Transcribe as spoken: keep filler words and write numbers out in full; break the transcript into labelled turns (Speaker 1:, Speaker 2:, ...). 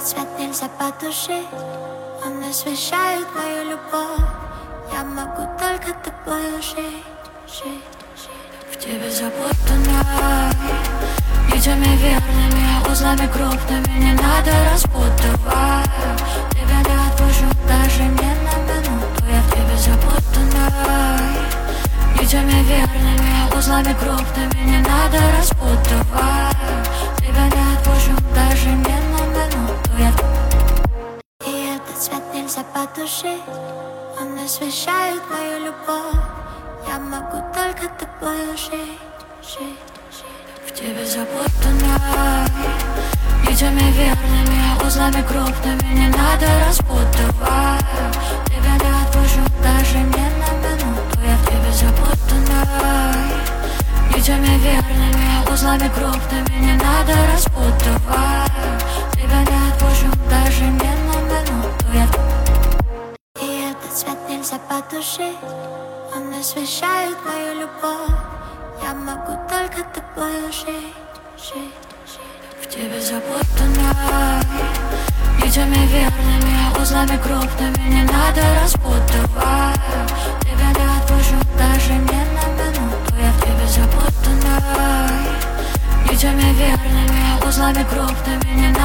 Speaker 1: цвет нельзя потушить. Он освещает мою любовь. Я могу только тобою жить, жить, жить. В тебе запутано нитями верными, узлами крупными. Не надо распутывать. Тебя не отпущу даже не на минуту. Я в тебе запутана нитями верными, узлами крупными. Не надо распутывать. Тебя не отпущу даже не на минуту. Я... И этот свет нельзя потушить. Он освещает мою любовь. Я могу только тобою жить, жить, жить. В тебе запутано нитями верными, узлами крупными. Не надо распутывать. Тебя не отпущу даже не на минуту. Я в тебе запутана нитями верными, узлами крупными. Не надо распутывать. Тебя не отпущу даже не на минуту. Я... И этот свет нельзя потушить. Он освещает мою любовь. Я могу только тобою жить, жить, жить. В тебе запутано нитями верными, узлами крупными. Не надо распутывать. Тебя не отпущу даже не на минуту. Я в тебе запутана нитями верными, узлами крупными. Не надо